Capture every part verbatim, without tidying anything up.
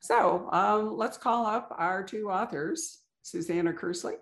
So um, let's call up our two authors, Susanna Kearsley.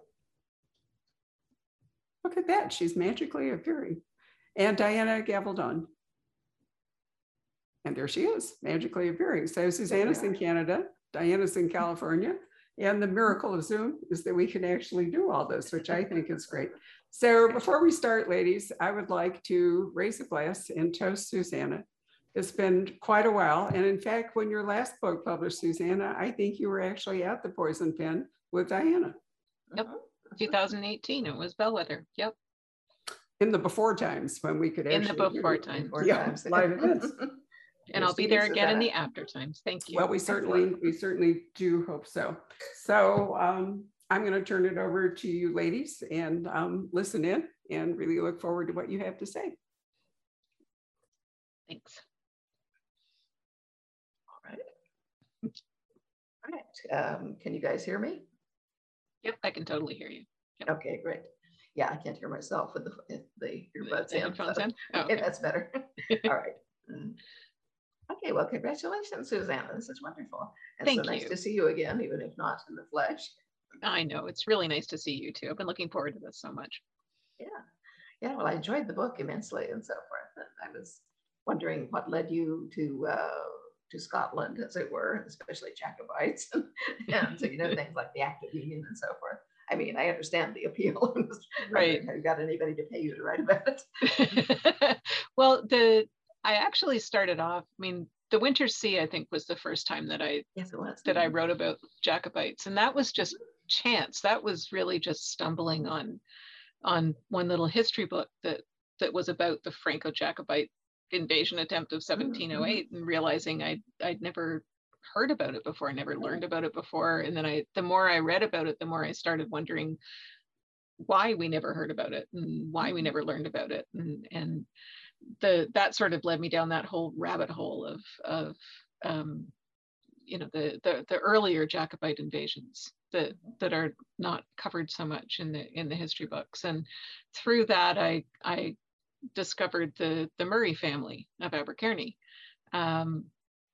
Look at that, she's magically appearing. And Diana Gabaldon. And there she is, magically appearing. So Susanna's in Canada, Diana's in California, and the miracle of Zoom is that we can actually do all this, which I think is great. So before we start, ladies, I would like to raise a glass and toast Susanna. It's been quite a while. And in fact, when your last book published, Susanna, I think you were actually at the Poison Pen with Diana. Yep, two thousand eighteen, it was Bellwether, yep. In the before times when we could actually- In the before times. Before yeah, times. Live events. And I'll be there again in the after times. Thank you. Well, we certainly, we certainly do hope so. So um, I'm going to turn it over to you ladies and um, listen in and really look forward to what you have to say. Thanks. All right. All right. Um, can you guys hear me? Yep, I can totally hear you. Yep. Okay, great. Yeah, I can't hear myself with the, the earbuds the in. Headphones so. in? Oh, okay. okay. That's better. All right. Mm. Okay, well, congratulations, Susanna. This is wonderful. It's Thank so nice you. to see you again, even if not in the flesh. I know, it's really nice to see you too. I've been looking forward to this so much. Yeah, yeah, well, I enjoyed the book immensely and so forth. And I was wondering what led you to uh, to Scotland, as it were, especially Jacobites, and, and so, you know, things like the Act of Union and so forth. I mean, I understand the appeal. Right. Have you got anybody to pay you to write about it? Well, the I actually started off, I mean, The Winter Sea, I think, was the first time that I yes, it was. that I wrote about Jacobites. And that was just chance. That was really just stumbling on on one little history book that that was about the Franco-Jacobite invasion attempt of seventeen oh eight, mm-hmm. and realizing I'd I'd never heard about it before. I never learned about it before. And then I the more I read about it, the more I started wondering why we never heard about it and why we never learned about it. And and the that sort of led me down that whole rabbit hole of of um, you know the, the the earlier Jacobite invasions that that are not covered so much in the in the history books. And through that, I I discovered the the Murray family of Abercairny. Um,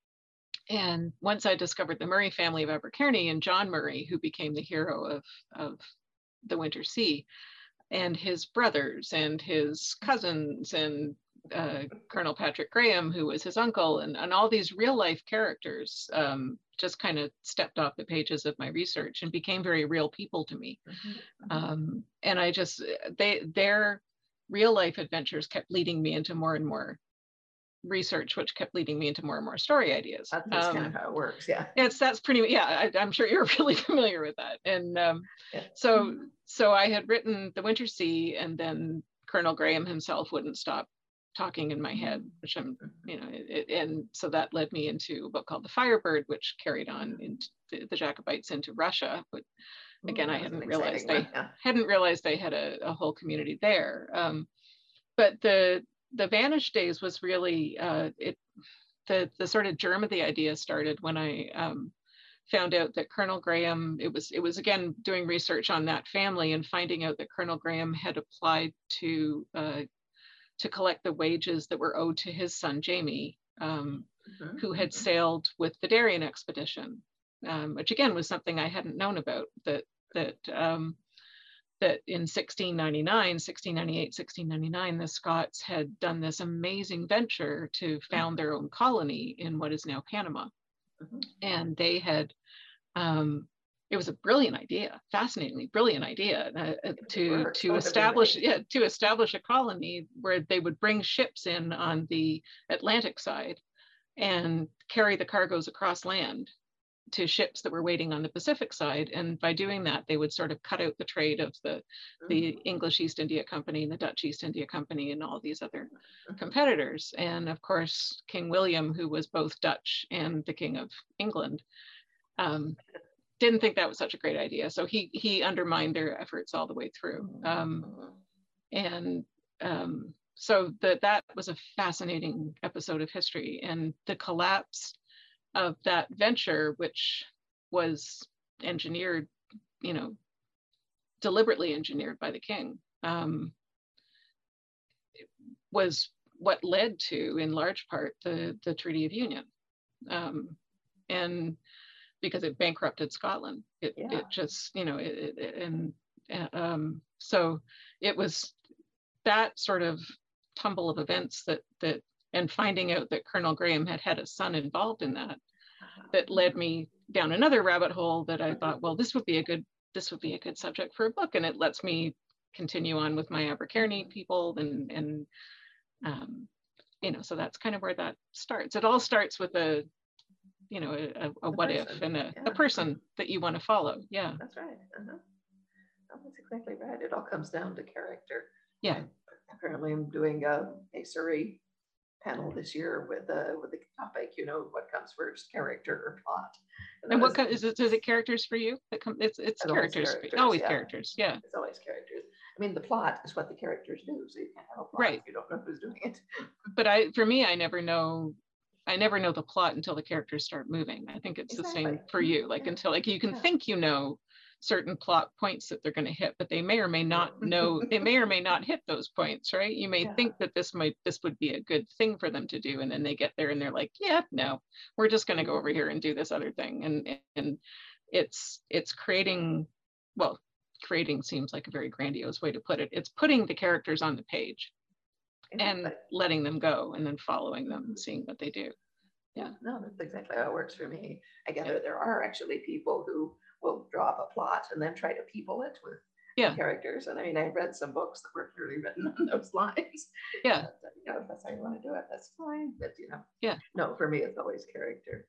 and once I discovered the Murray family of Abercairny and John Murray, who became the hero of of the Winter Sea, and his brothers and his cousins and uh, Colonel Patrick Graham, who was his uncle, and, and all these real life characters um, just kind of stepped off the pages of my research and became very real people to me. Mm-hmm. Um, and I just, they, their real life adventures kept leading me into more and more research, which kept leading me into more and more story ideas. That's um, kind of how it works, yeah. It's that's pretty, yeah, I, I'm sure you're really familiar with that. And um, yeah. so, so I had written The Winter Sea, and then Colonel Graham himself wouldn't stop talking in my head, which I'm, you know, it, and so that led me into a book called The Firebird, which carried on into the, the Jacobites into Russia. But again, Ooh, I hadn't realized they yeah. hadn't realized they had a, a whole community there. Um, but the the Vanished Days was really uh, it. The the sort of germ of the idea started when I um, found out that Colonel Graham. It was it was again doing research on that family and finding out that Colonel Graham had applied to. Uh, to collect the wages that were owed to his son, Jamie, um, mm-hmm. who had sailed with the Darien expedition, um, which again was something I hadn't known about, that, that, um, that in sixteen ninety-nine, sixteen ninety-eight, sixteen ninety-nine, the Scots had done this amazing venture to found their own colony in what is now Panama. Mm-hmm. And they had, um, it was a brilliant idea, fascinatingly brilliant idea uh, to to establish yeah, to establish a colony where they would bring ships in on the Atlantic side and carry the cargoes across land to ships that were waiting on the Pacific side. And by doing that, they would sort of cut out the trade of the, the English East India Company and the Dutch East India Company and all these other competitors. And of course, King William, who was both Dutch and the King of England, um, didn't think that was such a great idea. So he he undermined their efforts all the way through. Um, and um, so the, that was a fascinating episode of history. And the collapse of that venture, which was engineered, you know, deliberately engineered by the king, um, was what led to, in large part, the, the Treaty of Union. Um, and because it bankrupted Scotland. It, Yeah. it just, you know, it, it, and um, so it was that sort of tumble of events that, that, and finding out that Colonel Graham had had a son involved in that, that led me down another rabbit hole that I thought, well, this would be a good, this would be a good subject for a book. And it lets me continue on with my Abercairn people and, and um, you know, so that's kind of where that starts. It all starts with a, you know, a, a what if and a, yeah. a person that you want to follow. Yeah. That's right. Uh-huh. Oh, that's exactly right. It all comes down to character. Yeah. I, currently I'm doing a, a Surrey panel this year with uh, with the topic, you know, what comes first, character or plot. And, and what kind, is it? Is it characters for you? That come, it's it's characters. Always characters. Always yeah. characters. Yeah. It's always characters. I mean, the plot is what the characters do, so you can't have a plot right. if you don't know who's doing it. But I, for me, I never know. I never know the plot until the characters start moving. I think it's exactly. the same for you. Like yeah. until like you can yeah. think you know certain plot points that they're going to hit, but they may or may not know, they may or may not hit those points, right? You may yeah. think that this might, this would be a good thing for them to do. And then they get there and they're like, yeah, no, we're just going to go over here and do this other thing. And, and it's, it's creating, well, creating seems like a very grandiose way to put it. It's putting the characters on the page exactly. and letting them go and then following them and seeing what they do. Yeah. No, that's exactly how it works for me. I gather yeah. there are actually people who will draw up a plot and then try to people it with yeah. characters. And I mean, I've read some books that were clearly written on those lines. Yeah. But, you know, if that's how you want to do it, that's fine. But, you know, yeah. no, for me, it's always character.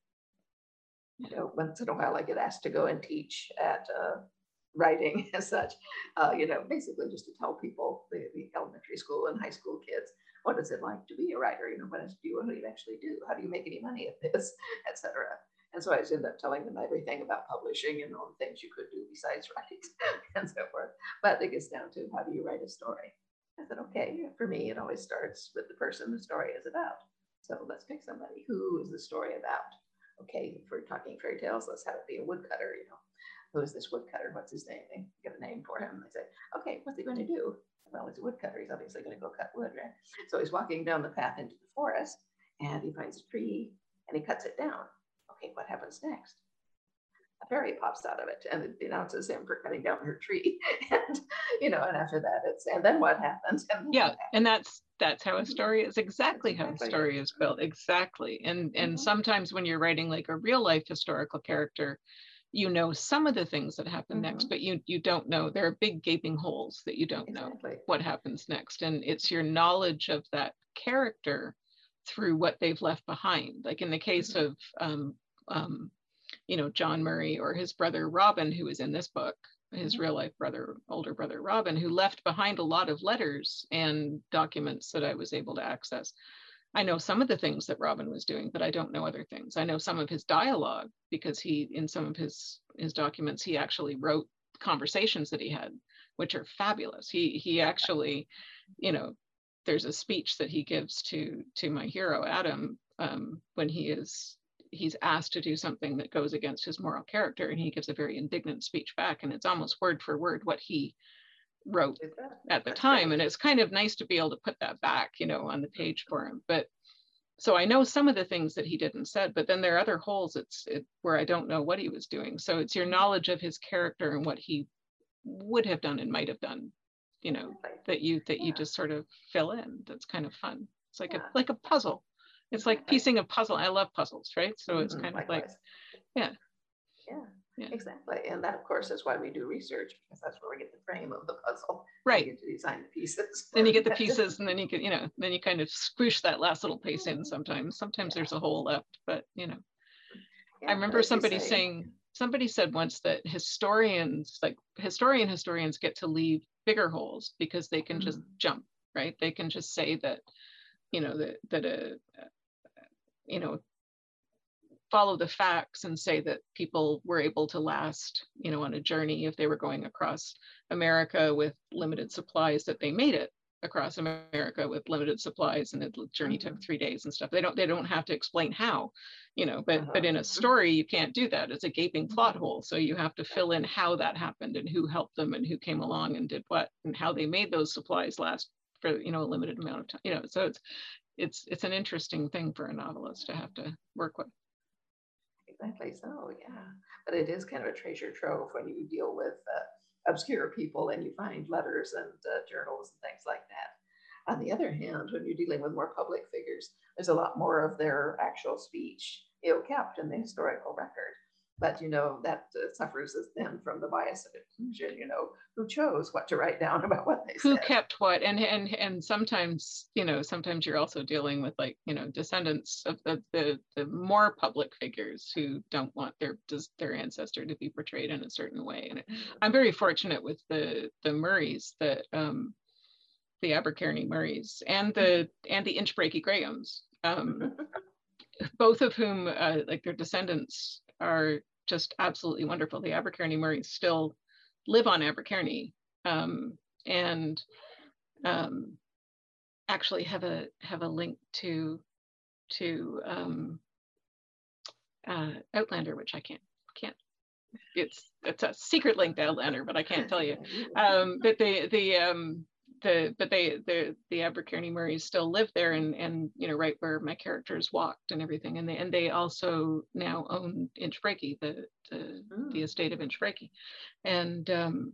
You know, once in a while I get asked to go and teach at uh, writing as such, uh, you know, basically just to tell people, the, the elementary school and high school kids, what is it like to be a writer? You know, what do you, what do you actually do? How do you make any money at this, et cetera? And so I just end up telling them everything about publishing and all the things you could do besides write and so forth. But it gets down to how do you write a story? I said, okay, for me, it always starts with the person the story is about. So let's pick somebody. Who is the story about? Okay, if we're talking fairy tales, let's have it be a woodcutter, you know. Who is this woodcutter? What's his name? They get a name for him. They say, okay, what's he going to do? Well, he's a woodcutter. He's obviously going to go cut wood, right? So he's walking down the path into the forest and he finds a tree and he cuts it down. Okay, what happens next? A fairy pops out of it and it denounces him for cutting down her tree. And, you know, and after that, it's, and then what happens? And yeah, what happens? and that's that's how a story is exactly how exactly. a story is built. Exactly. And and mm-hmm. sometimes when you're writing like a real life historical character, you know some of the things that happen mm-hmm. next, but you you don't know. There are big gaping holes that you don't exactly. know what happens next. And it's your knowledge of that character through what they've left behind. Like in the case mm-hmm. of um, um, you know, John Murray or his brother Robin, who is in this book, his mm-hmm. real life brother, older brother Robin, who left behind a lot of letters and documents that I was able to access. I know some of the things that Robin was doing, but I don't know other things. I know some of his dialogue because he, in some of his, his documents, he actually wrote conversations that he had, which are fabulous. He, he actually, you know, there's a speech that he gives to, to my hero, Adam, um, when he is, he's asked to do something that goes against his moral character. And he gives a very indignant speech back. And it's almost word for word what he wrote at the time. And it's kind of nice to be able to put that back, you know, on the page for him. But so I know some of the things that he did and said, but then there are other holes it's it, where I don't know what he was doing. So it's your knowledge of his character and what he would have done and might have done, you know, that you that yeah. you just sort of fill in. That's kind of fun. It's like yeah. a like a puzzle. It's like piecing a puzzle. I love puzzles, right? So it's kind Likewise. of like, yeah. yeah. Yeah, exactly. And that, of course, is why we do research, because that's where we get the frame of the puzzle. Right. You get to design the pieces. Then you get the pieces, and then you can, you know, then you kind of squish that last little piece in sometimes. Sometimes yeah. there's a hole left, but, you know. Yeah, I remember somebody say, saying, somebody said once that historians, like historian historians get to leave bigger holes because they can mm-hmm. just jump, right? They can just say that, you know, that, that a, you know, follow the facts and say that people were able to last, you know, on a journey if they were going across America with limited supplies, that they made it across America with limited supplies and the journey mm-hmm. took three days and stuff. They don't, they don't have to explain how, you know, but, uh-huh. but in a story, you can't do that. It's a gaping plot hole. So you have to fill in how that happened and who helped them and who came along and did what and how they made those supplies last for, you know, a limited amount of time, you know, so it's, it's, it's an interesting thing for a novelist to have to work with. Exactly. So, yeah. But it is kind of a treasure trove when you deal with uh, obscure people and you find letters and uh, journals and things like that. On the other hand, when you're dealing with more public figures, there's a lot more of their actual speech, you know, kept in the historical record. But, you know, that uh, suffers then from the bias of inclusion, you know, who chose what to write down about what they who said. kept what, and and and sometimes, you know, sometimes you're also dealing with, like, you know, descendants of the the, the more public figures who don't want their their ancestor to be portrayed in a certain way. And I'm very fortunate with the the Murrays, that um the Abercrombie Murrays and the and the Inchbrakie Grahams, um both of whom uh, like their descendants are just absolutely wonderful. The Abercrombie Murrays still live on Abercrombie, um, and um, actually have a have a link to to um, uh, Outlander, which I can't can't. It's it's a secret link to Outlander, but I can't tell you. Um, but the the um, the but they the the Abercrombie Murrays still live there, and and you know, right where my characters walked and everything, and they and they also now own Inchbrakie, the the, mm. the estate of Inchbrakie, and um,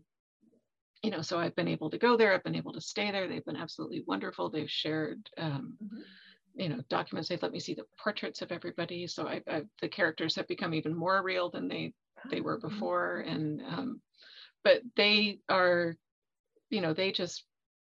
you know, so I've been able to go there. I've been able to stay there. They've been absolutely wonderful. They've shared. Um, mm-hmm. you know, documents. They've let me see the portraits of everybody, so I, I the characters have become even more real than they they were before. And um, but they are, you know, they just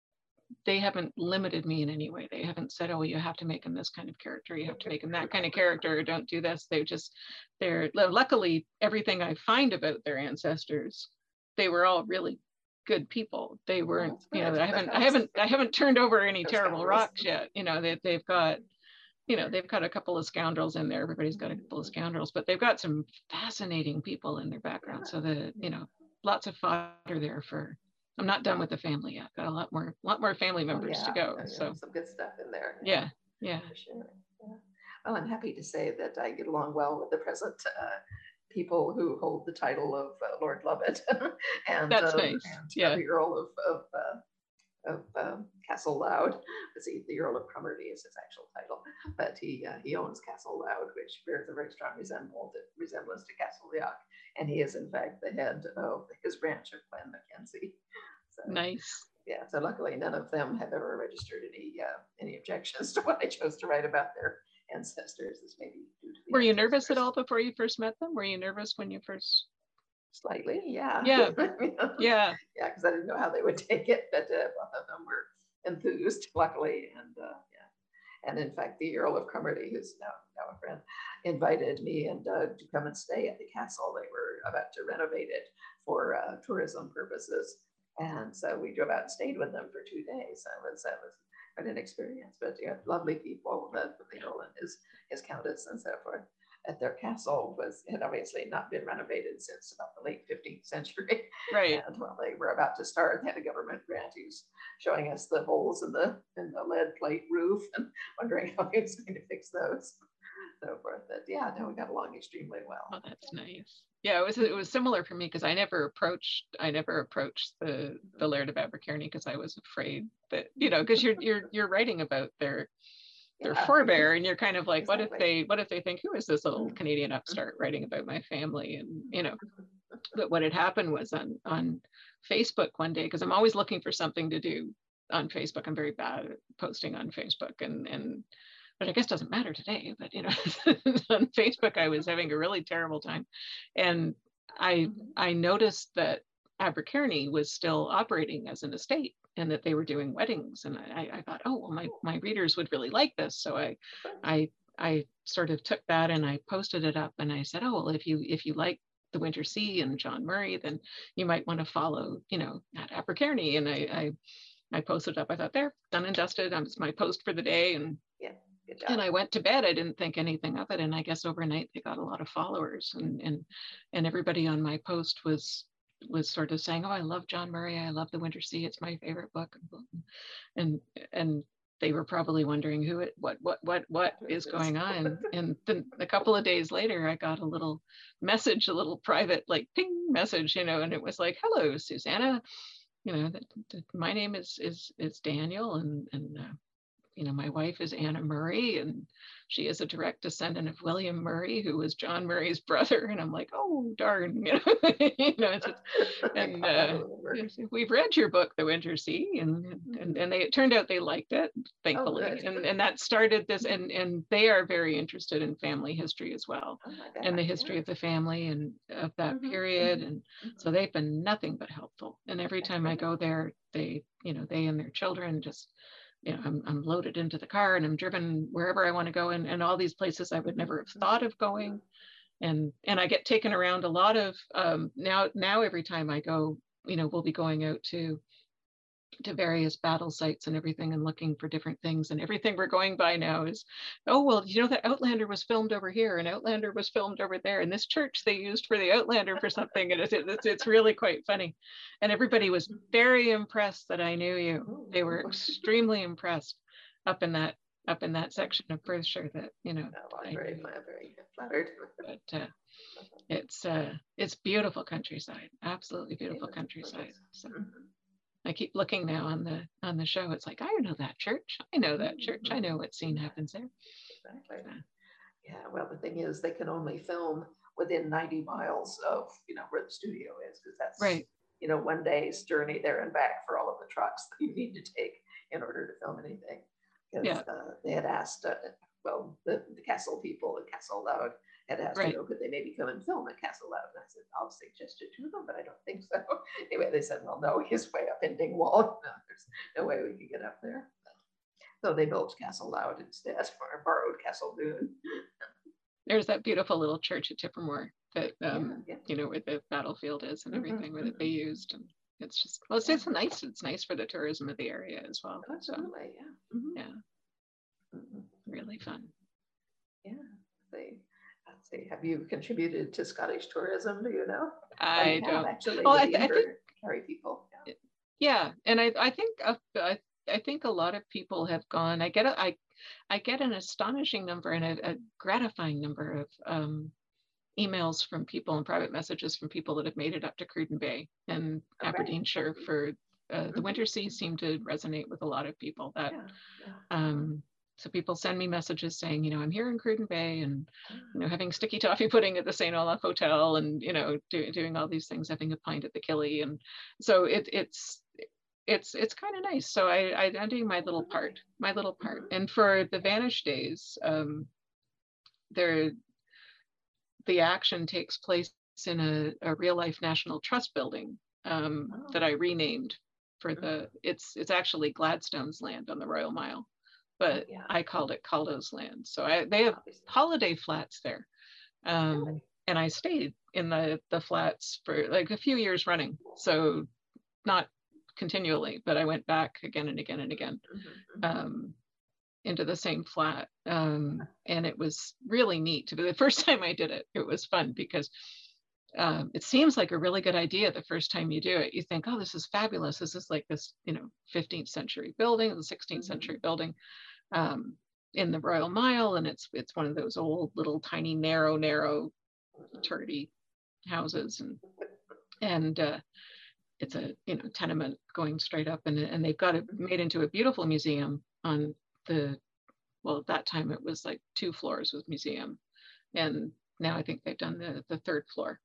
they haven't limited me in any way. They haven't said, oh, you have to make him this kind of character, you have to make him that kind of character, or don't do this. They just, they're, luckily, everything I find about their ancestors, they were all really good people. They weren't, you know, I haven't, I haven't, I haven't turned over any terrible rocks yet. You know, they, they've got, you know, they've got a couple of scoundrels in there. Everybody's got a couple of scoundrels, but they've got some fascinating people in their background. So the, you know, lots of fodder there for, I'm not done with the family yet. Got a lot more, lot more family members oh, yeah. to go. Oh, yeah. So some good stuff in there. Yeah, yeah. For sure. Yeah. Well, I'm happy to say that I get along well with the present uh, people who hold the title of uh, Lord Lovat, and that's um, nice. And yeah, the Earl of of, uh, of um, Castle Loud. See, the Earl of Cromarty is his actual title, but he uh, he owns Castle Loud, which bears a very strong resemblance resemblance to Castle Leoch, and he is in fact the head of his branch of Clan Mackenzie. So, nice. Yeah, so luckily none of them have ever registered any uh, any objections to what I chose to write about their ancestors. This may be due to the Were you ancestors. nervous at all before you first met them? Were you nervous when you first? Slightly, yeah. Yeah, yeah. Yeah, because I didn't know how they would take it, but uh, both of them were enthused, luckily, and uh, yeah. And in fact, the Earl of Cromarty, who's now, now a friend, invited me and uh, to come and stay at the castle. They were about to renovate it for uh, tourism purposes. And so we drove out and stayed with them for two days. That was that was quite an experience. But yeah, lovely people, the, the Earl and his his countess and so forth. At their castle was had obviously not been renovated since about the late fifteenth century. Right. And while they were about to start, they had a government grant who's showing us the holes in the in the lead plate roof and wondering how he was going to fix those. So forth. But yeah, no, we got along extremely well. Oh, that's nice. Yeah, it was it was similar for me because I never approached I never approached the the Laird of Abercrombie because I was afraid that, you know, because you're you're you're writing about their their yeah. forebear, and you're kind of like, exactly. what if they what if they think, who is this little Canadian upstart writing about my family? And you know, but what had happened was on on Facebook one day, because I'm always looking for something to do on Facebook. I'm very bad at posting on Facebook, and and but I guess it doesn't matter today, but you know, on Facebook, I was having a really terrible time. And I I noticed that Abercrombie was still operating as an estate and that they were doing weddings. And I, I thought, oh, well, my, my readers would really like this. So I, I, I sort of took that and I posted it up and I said, oh, well, if you, if you like The Winter Sea and John Murray, then you might want to follow, you know, at Abercrombie. And I, I, I posted up, I thought, there, done and dusted. That was my post for the day. And yeah. And I went to bed. I didn't think anything of it. And I guess overnight they got a lot of followers, and and and everybody on my post was was sort of saying, oh, I love John Murray. I love The Winter Sea. It's my favorite book. And and they were probably wondering who it, what, what, what, what is going on. And then a couple of days later, I got a little message, a little private, like ping message, you know, and it was like, hello, Susanna. You know, that, that my name is is is Daniel, and and uh, you know, my wife is Anna Murray, and she is a direct descendant of William Murray, who was John Murray's brother. And I'm like, oh, darn, you know, you know it's just, and uh, we've read your book, The Winter Sea, and and, and they, it turned out they liked it, thankfully. Oh, and, and that started this, and, and they are very interested in family history as well, oh God, and the history yeah. of the family and of that mm-hmm. period. And mm-hmm. so they've been nothing but helpful. And every time I go there, they, you know, they and their children just, you know, I'm, I'm loaded into the car and I'm driven wherever I want to go, and, and all these places I would never have thought of going. And, and I get taken around a lot of, um, now, now every time I go, you know, we'll be going out to, to various battle sites and everything and looking for different things, and everything we're going by now is, oh, well, you know, that Outlander was filmed over here and Outlander was filmed over there, and this church they used for the Outlander for something. And it's, it's, it's really quite funny. And everybody was very impressed that I knew you. They were extremely impressed up in that, up in that section of Perthshire that, you know, oh, I'm very, very flattered. But uh, it's, uh, it's beautiful countryside, absolutely beautiful countryside. So. I keep looking now on the on the show. It's like, I know that church. I know that church. I know what scene happens there. Exactly. So. Yeah. Well, the thing is, they can only film within ninety miles of, you know, where the studio is, because that's right. You know, one day's journey there and back for all of the trucks that you need to take in order to film anything. Because yeah. uh, they had asked, uh, well, the, the Castle people, the Castle Loud, had asked, right. you know, could they maybe come and film at Castle Loud? And I said, I'll suggest it to them, but I don't think so. Anyway, they said, well, no, he's way up in Dingwall. No, there's no way we could get up there. So they built Castle Loud instead, or borrowed Castle Doon. There's that beautiful little church at Tippermore that, um, yeah, yeah. you know, where the battlefield is and everything mm-hmm, that they used. And it's just, well, it's, yeah. it's nice. It's nice for the tourism of the area as well. Absolutely, so, yeah. Mm-hmm. Yeah. Mm-hmm. Really fun. Yeah. They, let's see, have you contributed to Scottish tourism? Do you know? I don't actually. Well, I, th- I think carry people. Yeah. yeah, and I I think uh, I I think a lot of people have gone. I get a, I I get an astonishing number and a, a gratifying number of um, emails from people and private messages from people that have made it up to Cruden Bay and oh, Aberdeenshire right. for uh, mm-hmm. the Winter Sea. Seem to resonate with a lot of people. That. Yeah. Yeah. Um, So people send me messages saying, you know, I'm here in Cruden Bay and, you know, having sticky toffee pudding at the Saint Olaf Hotel and, you know, do, doing all these things, having a pint at the Killie. And so it, it's, it's, it's kind of nice. So I, I, I'm doing my little part, my little part. And for the Vanish Days, um, there, the action takes place in a, a real life National Trust building um, oh. that I renamed for the, it's, it's actually Gladstone's land on the Royal Mile. But yeah. I called it Caldo's Land. So I, they have holiday flats there. Um, really? And I stayed in the, the flats for like a few years running. So not continually, but I went back again and again and again mm-hmm. um, into the same flat. Um, and it was really neat. The first time I did it, it was fun because um, it seems like a really good idea the first time you do it. You think, oh, this is fabulous. This is like this, you know, fifteenth century building, the sixteenth mm-hmm. century building. Um, in the Royal Mile, and it's it's one of those old little tiny narrow narrow turrety houses, and and uh, it's a you know tenement going straight up, and and they've got it made into a beautiful museum on the well at that time it was like two floors with museum, and now I think they've done the the third floor,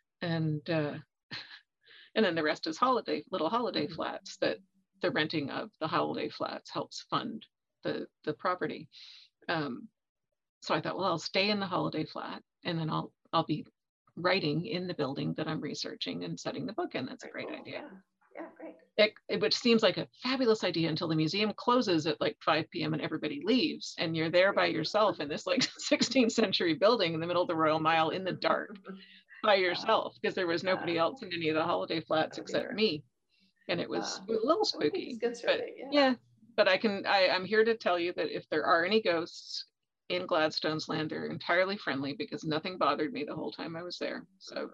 and uh, and then the rest is holiday little holiday flats that the renting of the holiday flats helps fund the the property. Um, so I thought, well, I'll stay in the holiday flat and then I'll I'll be writing in the building that I'm researching and setting the book in. That's a great cool. idea. Yeah, yeah great. It, it, which seems like a fabulous idea until the museum closes at like five p.m. and everybody leaves and you're there by yourself in this like sixteenth century building in the middle of the Royal Mile in the dark by yourself because there was nobody else in any of the holiday flats except me. And it was uh, a little spooky. But yeah. yeah. But I can, I, I'm here to tell you that if there are any ghosts in Gladstone's Land, they're entirely friendly because nothing bothered me the whole time I was there. So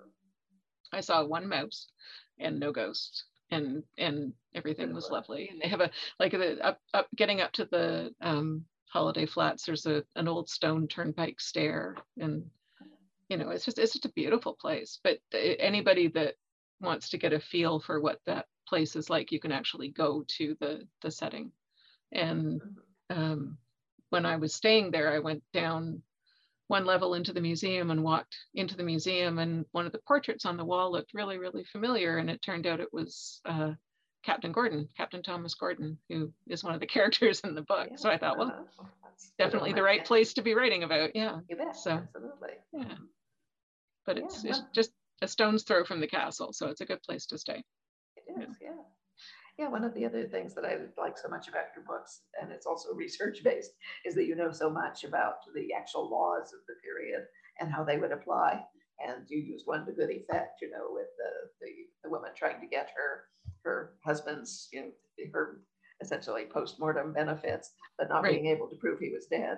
I saw one mouse and no ghosts and and everything was lovely. And they have a, like the, up, up getting up to the um, holiday flats, there's a an old stone turnpike stair. And, you know, it's just, it's just a beautiful place. But anybody that wants to get a feel for what that place is like, you can actually go to the the setting. And um, when I was staying there, I went down one level into the museum and walked into the museum, and one of the portraits on the wall looked really, really familiar. And it turned out it was uh, Captain Gordon, Captain Thomas Gordon, who is one of the characters in the book. Yeah. So I thought, well, uh, definitely the right place to be writing about. Yeah. You bet. So, absolutely. Yeah. But it's, yeah, it's just a stone's throw from the castle. So it's a good place to stay. It is, yeah. yeah. Yeah, one of the other things that I like so much about your books, and it's also research-based, is that you know so much about the actual laws of the period and how they would apply. And you used one to good effect, you know, with the, the, the woman trying to get her her husband's, you know, her essentially post-mortem benefits, but not right. being able to prove he was dead.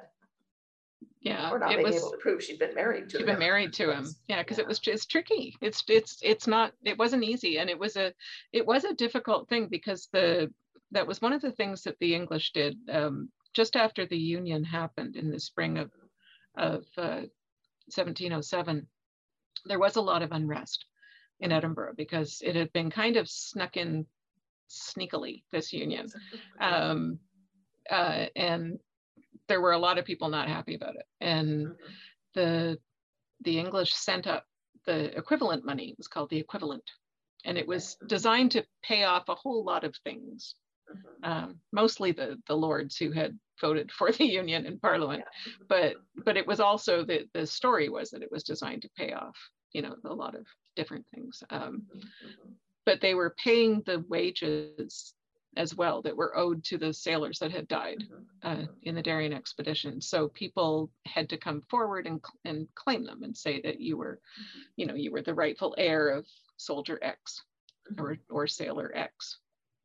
Yeah, or not it being was, able to prove she'd been married to she'd him. been married to him. Yeah, because yeah. it was just tricky. It's it's it's not. It wasn't easy, and it was a it was a difficult thing because the that was one of the things that the English did um, just after the Union happened in the spring of of uh, seventeen oh seven. There was a lot of unrest in Edinburgh because it had been kind of snuck in sneakily, this Union, um, uh, and there were a lot of people not happy about it. And mm-hmm. the the English sent up the equivalent money. It was called the equivalent. And it was designed to pay off a whole lot of things, mm-hmm. um, mostly the, the lords who had voted for the Union in Parliament. Yeah. But but it was also, the, the story was that it was designed to pay off, you know, a lot of different things. Um, mm-hmm. But they were paying the wages as well that were owed to the sailors that had died uh, in the Darien expedition. So people had to come forward and, and claim them and say that you were, you know, you were the rightful heir of soldier X or, or sailor X.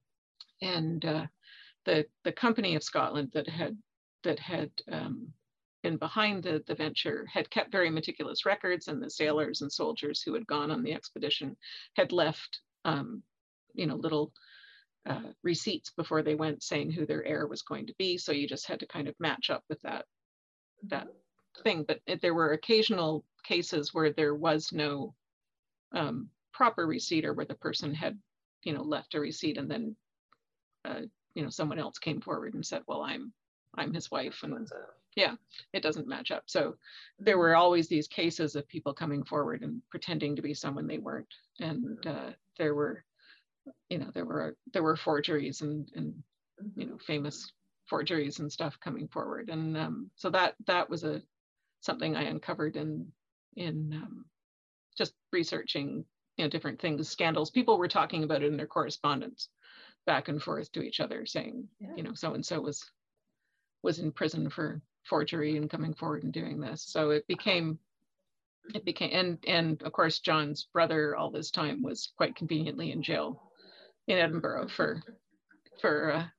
And uh, the, the Company of Scotland that had, that had um, been behind the, the venture had kept very meticulous records, and the sailors and soldiers who had gone on the expedition had left, um, you know, little Uh, receipts before they went saying who their heir was going to be. So you just had to kind of match up with that, that thing. But it, there were occasional cases where there was no um, proper receipt, or where the person had, you know, left a receipt and then, uh, you know, someone else came forward and said, well, I'm, I'm his wife. And yeah, it doesn't match up. So there were always these cases of people coming forward and pretending to be someone they weren't. And uh, there were, you know, there were there were forgeries and and you know, famous forgeries and stuff coming forward, and um, so that that was a something I uncovered in in um, just researching, you know, different things, scandals. People were talking about it in their correspondence back and forth to each other, saying, yeah. you know, so and so was was in prison for forgery and coming forward and doing this. So it became. It became, and and of course, John's brother all this time was quite conveniently in jail in Edinburgh for, for uh,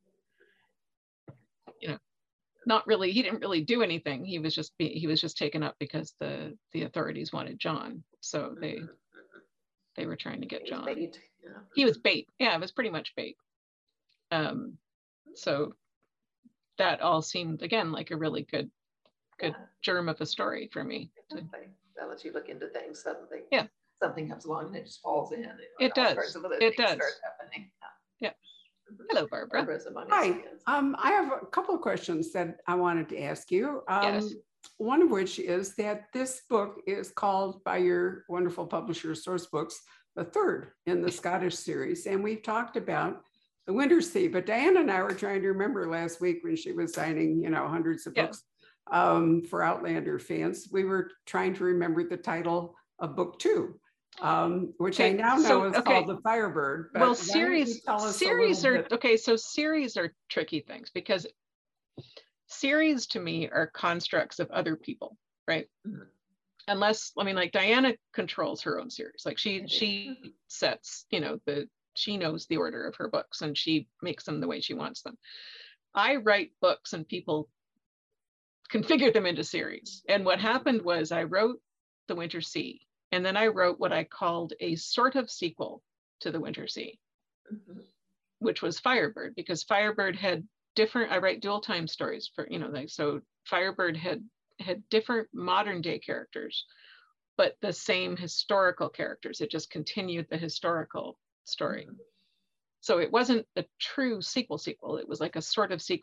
you know, not really, he didn't really do anything. He was just, be, he was just taken up because the, the authorities wanted John. So they, they were trying to get John. Bait, yeah. He was bait. Yeah, it was pretty much bait. Um, so that all seemed, again, like a really good, good yeah. germ of a story for me. To, That lets you look into things suddenly. Yeah. Something comes along and it just falls in. And it does. It does. Start happening. Yeah. Hello, Barbara. Hi. Um, I have a couple of questions that I wanted to ask you. Um, yes. One of which is that this book is called, by your wonderful publisher, Source Books, the third in the Scottish series. And we've talked about the Wintersea, but Diana and I were trying to remember last week when she was signing, you know, hundreds of yeah. books um, for Outlander fans. We were trying to remember the title of book two. Um, which okay, I now know so, is okay. called The Firebird. Well, series, series are, bit? okay, so series are tricky things, because series to me are constructs of other people, right? Mm-hmm. Unless, I mean, like Diana controls her own series. Like she, she sets, you know, the, she knows the order of her books and she makes them the way she wants them. I write books and people configure them into series. And what happened was I wrote The Wintersea. And then I wrote what I called a sort of sequel to The Wintersea, mm-hmm. which was Firebird, because Firebird had different, I write dual time stories for, you know, like, so Firebird had, had different modern day characters, but the same historical characters. It just continued the historical story. Mm-hmm. So it wasn't a true sequel sequel. It was like a sort of sequel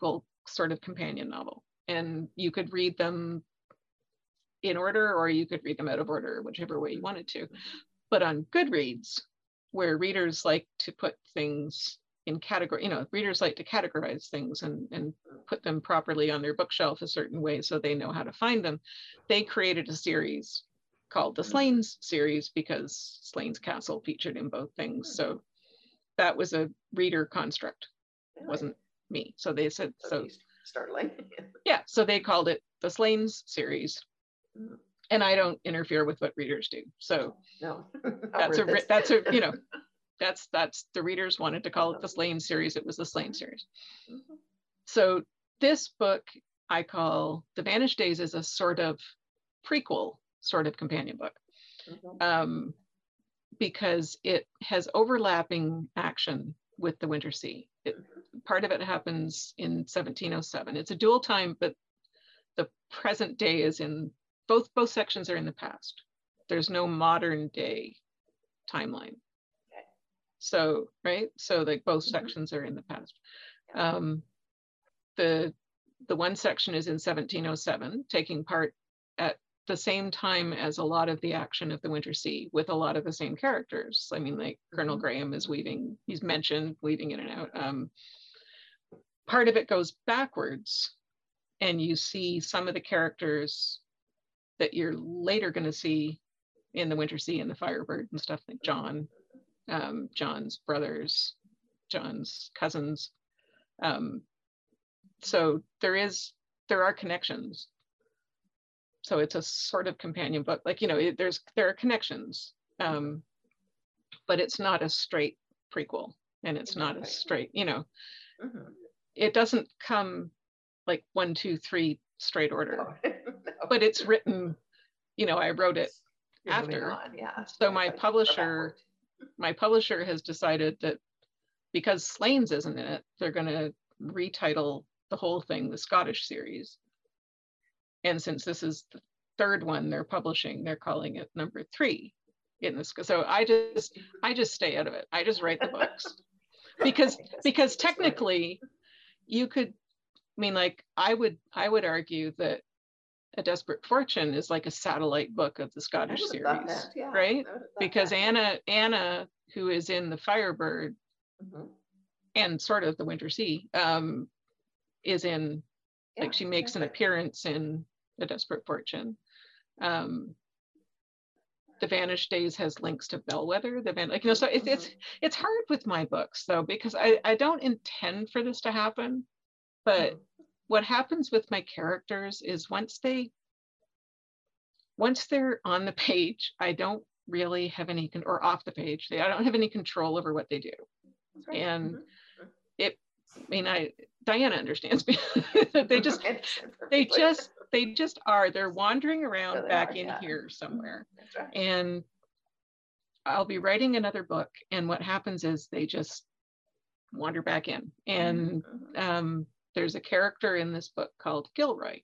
sort of companion novel. And you could read them in order, or you could read them out of order, whichever way you wanted to. But on Goodreads, where readers like to put things in category, you know, readers like to categorize things and, and put them properly on their bookshelf a certain way so they know how to find them, they created a series called the Slains series because Slains Castle featured in both things. So that was a reader construct, it wasn't me. So they said, so startling. Yeah, so they called it the Slains series. And I don't interfere with what readers do. So no, that's a, this. that's a, you know, that's, that's the readers wanted to call it the Slains series. It was the Slains series. Mm-hmm. So this book I call The Vanished Days is a sort of prequel, sort of companion book. Mm-hmm. um, because it has overlapping action with the Winter Sea. It, part of it happens in seventeen oh seven. It's a dual time, but the present day is in Both, both sections are in the past. There's no modern day timeline. Okay. So, right? So like both mm-hmm. sections are in the past. Um, the, the one section is in seventeen oh seven, taking part at the same time as a lot of the action of the Winter Sea with a lot of the same characters. I mean, like mm-hmm. Colonel Graham is weaving, he's mentioned weaving in and out. Um, part of it goes backwards and you see some of the characters that you're later going to see in the Winter Sea and the Firebird and stuff, like John, um, John's brothers, John's cousins. Um, so there is, there are connections. So it's a sort of companion book, like, you know, it, there's, there are connections, um, but it's not a straight prequel and it's not a straight, you know, mm-hmm. It doesn't come like one, two, three straight order. No. But it's written, you know, I wrote it You're after. On, yeah. So my publisher, my publisher has decided that because Slains isn't in it, they're going to retitle the whole thing the Scottish series. And since this is the third one they're publishing, they're calling it number three in this. So I just, I just stay out of it. I just write the books because, because technically you could, I mean, like I would, I would argue that A Desperate Fortune is like a satellite book of the Scottish series, yeah, right? Because that. Anna, Anna, who is in the Firebird mm-hmm. and sort of the Winter Sea, um, is in, yeah, like she makes an appearance in A Desperate Fortune. Um, The Vanished Days has links to Bellwether. The Van, like you know, so it's mm-hmm. it's it's hard with my books though because I I don't intend for this to happen, but. Mm-hmm. What happens with my characters is once they, once they're on the page, I don't really have any, or off the page, they, I don't have any control over what they do. Right. And mm-hmm. it, I mean, I, Diana understands me. they just, they just, they just are, they're wandering around so back are, in yeah. here somewhere. That's right. And I'll be writing another book. And what happens is they just wander back in. And, mm-hmm. um, there's a character in this book called Gilroy.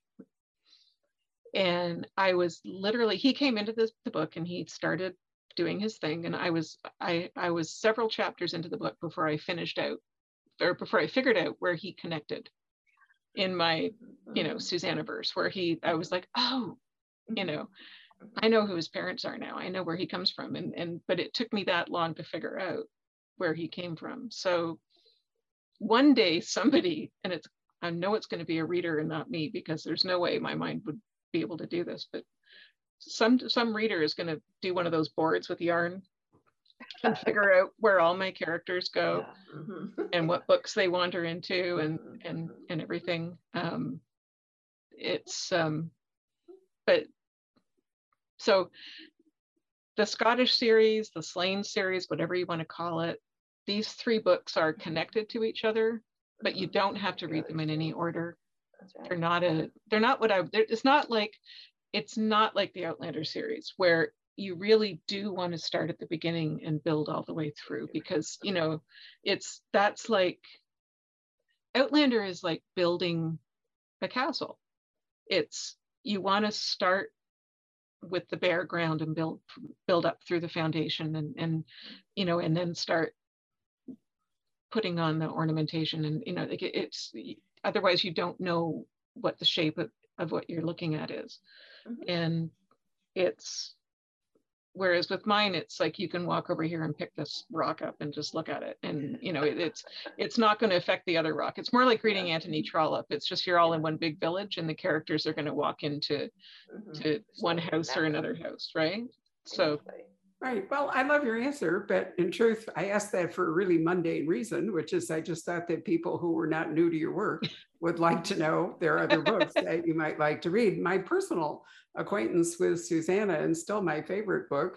And I was literally, he came into this, the book and he started doing his thing. And I was, I, I was several chapters into the book before I finished out, or before I figured out where he connected in my, you know, Susannaverse, where he, I was like, oh, you know, I know who his parents are now. I know where he comes from. And, and, but it took me that long to figure out where he came from. So one day somebody, and it's, I know it's going to be a reader and not me because there's no way my mind would be able to do this, but some some reader is going to do one of those boards with yarn and figure out where all my characters go yeah. mm-hmm. and what books they wander into and and and everything. Um, it's um, but so the Scottish series, the Slain series, whatever you want to call it, these three books are connected to each other. But you don't have to read them in any order. Right. They're not a, they're not what I, it's not like, it's not like the Outlander series where you really do want to start at the beginning and build all the way through because, you know, it's, that's like, Outlander is like building a castle. It's, you want to start with the bare ground and build, build up through the foundation and, and, you know, and then start putting on the ornamentation and, you know, like it's, otherwise you don't know what the shape of, of what you're looking at is. Mm-hmm. And it's, whereas with mine, it's like you can walk over here and pick this rock up and just look at it. And, you know, it, it's it's not going to affect the other rock. It's more like reading Anthony Trollope. It's just you're all in one big village and the characters are going to walk into mm-hmm. to one house or another house, right? So. Right. Well, I love your answer, but in truth, I asked that for a really mundane reason, which is I just thought that people who were not new to your work would like to know there are other books that you might like to read. My personal acquaintance with Susanna, and still my favorite book,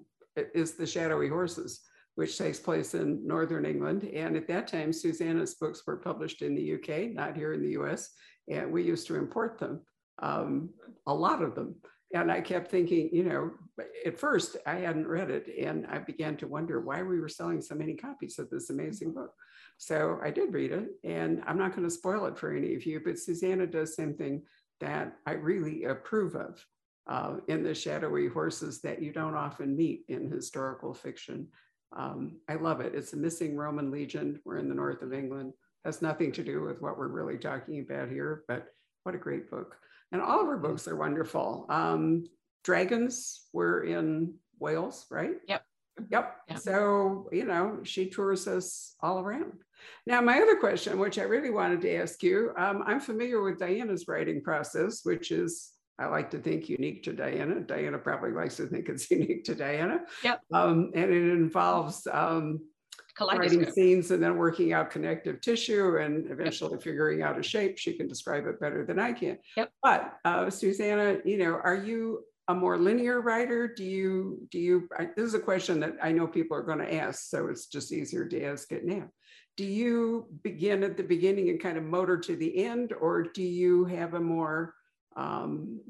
is The Shadowy Horses, which takes place in Northern England. And at that time, Susanna's books were published in the U K, not here in the U S. And we used to import them, um, a lot of them. And I kept thinking, you know, at first I hadn't read it, and I began to wonder why we were selling so many copies of this amazing book. So I did read it, and I'm not going to spoil it for any of you, but Susanna does something that I really approve of uh, in The Shadowy Horses that you don't often meet in historical fiction. Um, I love it. It's a missing Roman legion. We're in the north of England. Has nothing to do with what we're really talking about here, but what a great book. And all of her books are wonderful. Um, Dragons were in Wales, right? Yep. Yep. Yep. So, you know, she tours us all around. Now, my other question, which I really wanted to ask you, um, I'm familiar with Diana's writing process, which is, I like to think, unique to Diana. Diana probably likes to think it's unique to Diana. Yep. Um, and it involves um, writing scenes and then working out connective tissue and eventually yep. figuring out a shape. She can describe it better than I can. Yep. But uh, Susanna, you know, are you a more linear writer? Do you, do you, I, this is a question that I know people are going to ask, so it's just easier to ask it now. Do you begin at the beginning and kind of motor to the end, or do you have a more, um,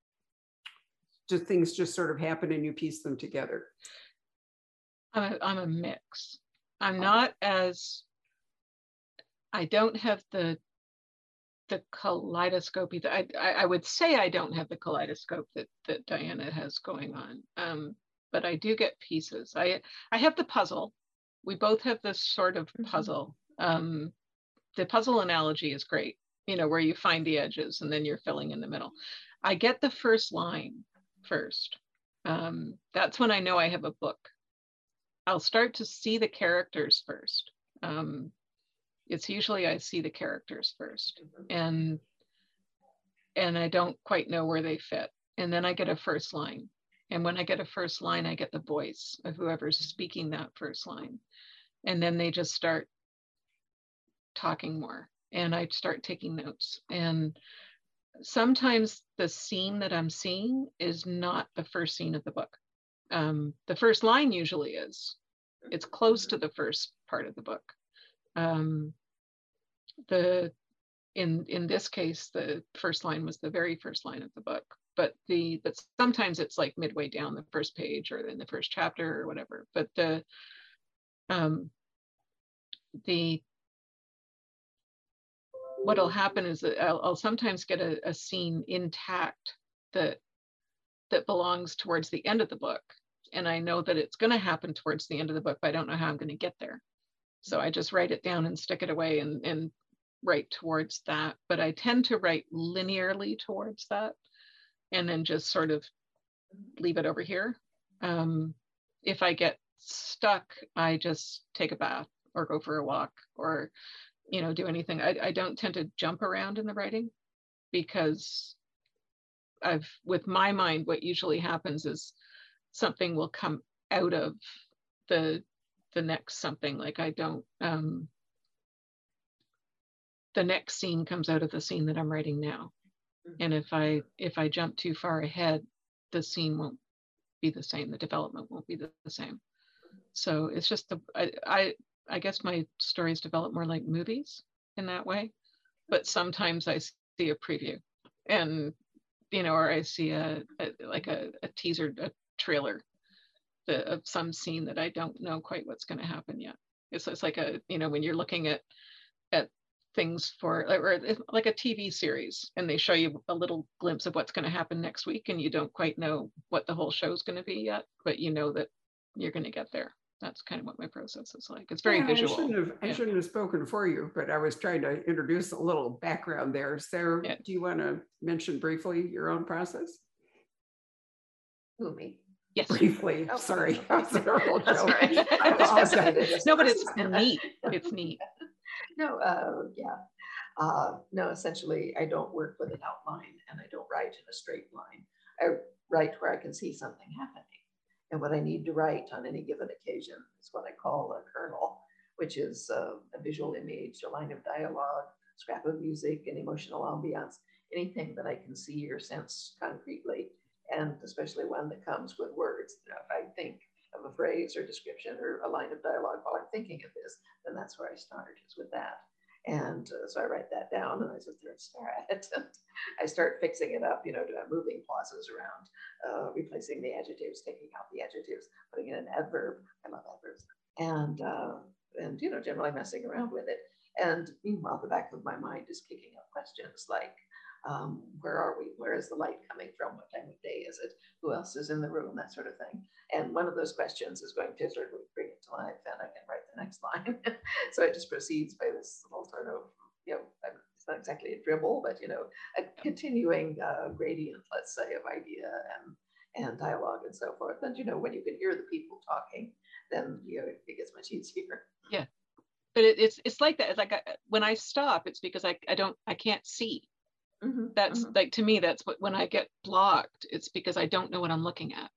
do things just sort of happen and you piece them together? I'm a, I'm a mix. I'm not as, I don't have the the kaleidoscope either. I, I, I would say I don't have the kaleidoscope that, that Diana has going on, um, but I do get pieces. I, I have the puzzle. We both have this sort of puzzle. Um, the puzzle analogy is great, you know, where you find the edges and then you're filling in the middle. I get the first line first. Um, that's when I know I have a book. I'll start to see the characters first. Um, it's usually I see the characters first, and and I don't quite know where they fit. And then I get a first line. And when I get a first line, I get the voice of whoever's speaking that first line. And then they just start talking more, and I start taking notes. And sometimes the scene that I'm seeing is not the first scene of the book. Um, the first line usually is. It's close to the first part of the book. Um, the in in this case, the first line was the very first line of the book. But the but sometimes it's like midway down the first page or in the first chapter or whatever. But the um, the what'll happen is that I'll, I'll sometimes get a, a scene intact that that belongs towards the end of the book. And I know that it's going to happen towards the end of the book, but I don't know how I'm going to get there. So I just write it down and stick it away and, and write towards that. But I tend to write linearly towards that and then just sort of leave it over here. Um, if I get stuck, I just take a bath or go for a walk or, you know, do anything. I, I don't tend to jump around in the writing because I've, with my mind, what usually happens is something will come out of the the next something. Like I don't um the next scene comes out of the scene that I'm writing now. And if I if I jump too far ahead, the scene won't be the same, the development won't be the, the same. So it's just the I, I I guess my stories develop more like movies in that way, but sometimes I see a preview and you know, or I see a, a like a, a teaser, a trailer the, of some scene that I don't know quite what's going to happen yet. It's, it's like a, you know, when you're looking at at things for, or like a T V series and they show you a little glimpse of what's going to happen next week and you don't quite know what the whole show is going to be yet, but you know that you're going to get there. that's kind of what my process is like. It's very Yeah, visual. I shouldn't have, I yeah. shouldn't have spoken for you, but I was trying to introduce a little background there. So Yeah. do you want to mention briefly your own process? Who, me? Yes. Briefly, Oh, sorry. okay. That's a terrible That's joke. right. I apologize. No, but it's neat. It's neat. No, uh, yeah. Uh, no, essentially, I don't work with an outline and I don't write in a straight line. I write where I can see something happening. And what I need to write on any given occasion is what I call a kernel, which is uh, a visual image, a line of dialogue, scrap of music, an emotional ambiance, anything that I can see or sense concretely, and especially one that comes with words. You know, if I think of a phrase or description or a line of dialogue while I'm thinking of this, then that's where I start, is with that. And uh, so I write that down and I sit there and stare at it. And I start fixing it up, you know, moving clauses around, uh, replacing the adjectives, taking out the adjectives, putting in an adverb. I love adverbs. And, uh, and, you know, generally messing around with it. And meanwhile, the back of my mind is kicking up questions like, um, where are we? Where is the light coming from? What time of day is it? Who else is in the room? That sort of thing. And one of those questions is going to sort of bring it to life, and I can write the next line. So it just proceeds by this little sort of, you know, it's not exactly a dribble, but, you know, a continuing uh, gradient, let's say, of idea and, and dialogue and so forth. And, you know, when you can hear the people talking, then, you know, it gets much easier. Yeah. But it, it's it's like that. It's like I, when I stop, it's because I, I don't, I can't see. Mm-hmm, that's mm-hmm. like, to me, that's what, when I get blocked, it's because I don't know what I'm looking at.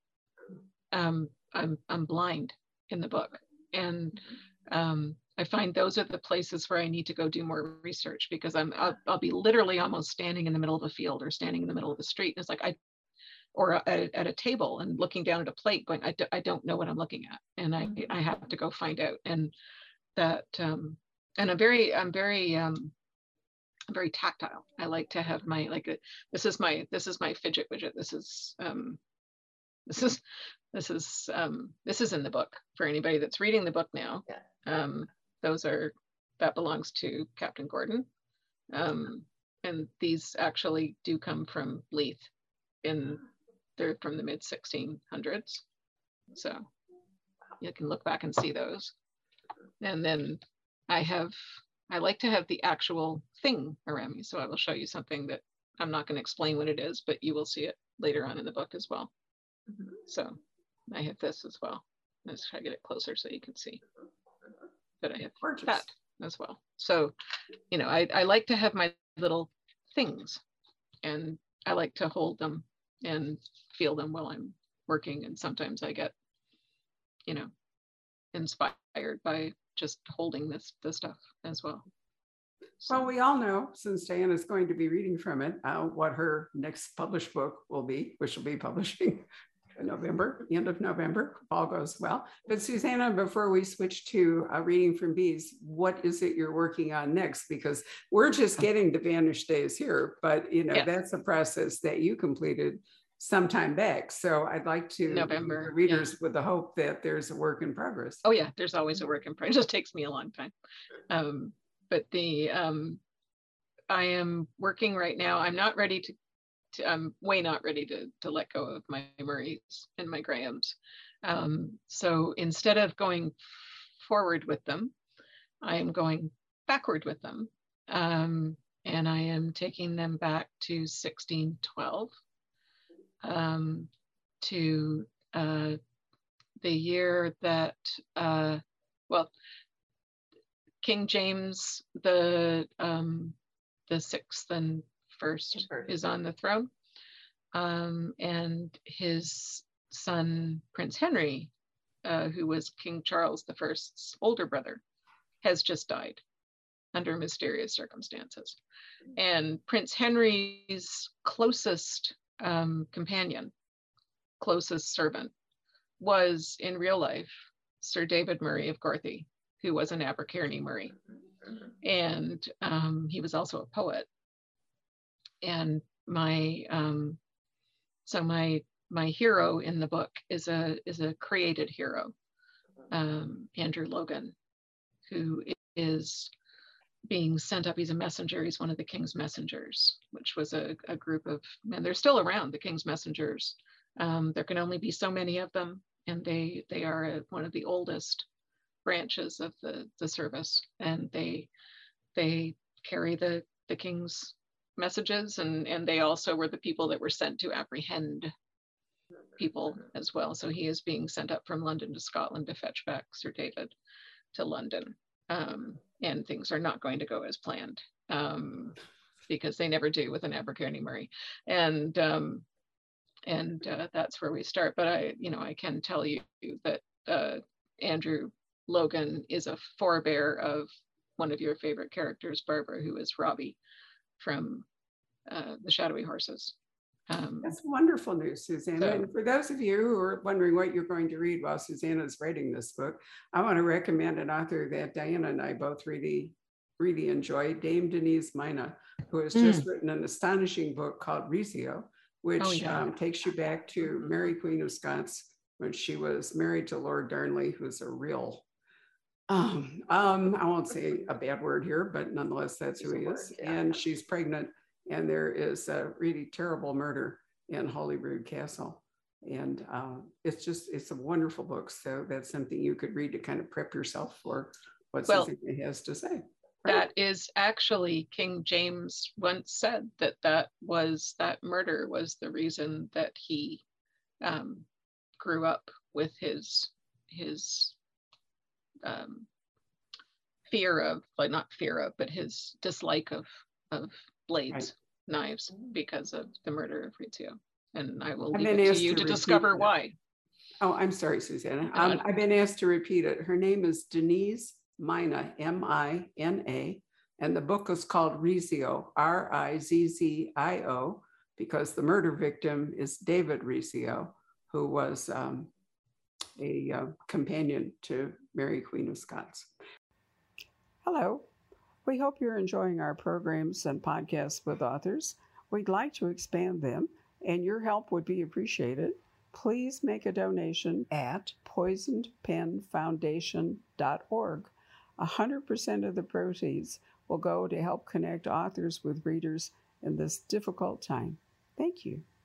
Um, I'm, I'm blind in the book. And um, I find those are the places where I need to go do more research, because I'm, I'll, I'll be literally almost standing in the middle of a field or standing in the middle of the street. And it's like, I, or at, at a table and looking down at a plate going, I, do, I don't know what I'm looking at. And I, Mm-hmm. I have to go find out. And that, um, and I'm very, I'm very, um, I'm very tactile. I like to have my, like, a, this is my, this is my fidget widget. This is, um, this is, this is, um, this is in the book for anybody that's reading the book now. Yeah. Um, those are, that belongs to Captain Gordon. Um, and these actually do come from Leith. In, they're from the mid sixteen hundreds. So you can look back and see those. And then I have, I like to have the actual thing around me. So I will show you something that I'm not going to explain what it is, but you will see it later on in the book as well. Mm-hmm. So I have this as well. Let's try to get it closer so you can see. But I have Gorgeous. that as well. So, you know, I, I like to have my little things, and I like to hold them and feel them while I'm working. And sometimes I get, you know, inspired by just holding this, this stuff as well. So. Well, we all know, since Diana's going to be reading from it, uh, what her next published book will be, which will be publishing in November, the end of November, if all goes well. But Susanna, before we switch to uh, reading from bees, what is it you're working on next? Because we're just getting to Vanished Days here, but you know, yes. That's a process that you completed some time back. So I'd like to November the readers yeah. with the hope that there's a work in progress. Oh yeah, there's always a work in progress. It just takes me a long time. Um, but the um, I am working right now. I'm not ready to, to I'm way not ready to, to let go of my Murrays and my Grahams. Um, so instead of going forward with them, I am going backward with them. Um, and I am taking them back to sixteen twelve. Um, to uh, the year that, uh, well, King James the um, the sixth and first is on the throne, um, and his son Prince Henry, uh, who was King Charles the First's older brother, has just died under mysterious circumstances, and Prince Henry's closest um, companion, closest servant, was in real life Sir David Murray of Gorthy, who was an Abercairnie Murray. And um, he was also a poet. And my, um, so my my hero in the book is a, is a created hero, um, Andrew Logan, who is being sent up. He's a messenger. He's one of the King's Messengers, which was a, a group of men. They're still around, the King's Messengers. Um, there can only be so many of them. and they they are one of the oldest branches of the the service, and they they carry the the king's messages, and and they also were the people that were sent to apprehend people as well. So he is being sent up from London to Scotland to fetch back Sir David to London, um, and things are not going to go as planned, um, because they never do with an Abergavenny Murray, and um, and uh, that's where we start. But I, you know, I can tell you that uh, Andrew Logan is a forebear of one of your favorite characters, Barbara, who is Robbie from uh, The Shadowy Horses. Um, That's wonderful news, Susanna. So, and for those of you who are wondering what you're going to read while Susanna is writing this book, I want to recommend an author that Diana and I both really, really enjoy, Dame Denise Mina, who has just mm. written an astonishing book called Rizzio, which oh, yeah. um, takes you back to Mary Queen of Scots when she was married to Lord Darnley, who's a real, um, um, I won't say a bad word here, but nonetheless, that's who he is. Word, yeah. And she's pregnant. And there is a really terrible murder in Holyrood Castle. And uh, it's just, it's a wonderful book. So that's something you could read to kind of prep yourself for what well, Susanna has to say. Right? That is actually, King James once said that that was, that murder was the reason that he um, grew up with his, his um, fear of, like not fear of, but his dislike of, of blades, right. knives, because of the murder of Rizzio. And I will leave it to you to, to discover that. Why. Oh, I'm sorry, Susanna. Um, I've been asked to repeat it. Her name is Denise Mina, M I N A, and the book is called Rizzio, R I Z Z I O, because the murder victim is David Rizzio, who was um, a uh, companion to Mary Queen of Scots. Hello. We hope you're enjoying our programs and podcasts with authors. We'd like to expand them, and your help would be appreciated. Please make a donation at poisoned pen foundation dot org. one hundred percent of the proceeds will go to help connect authors with readers in this difficult time. Thank you.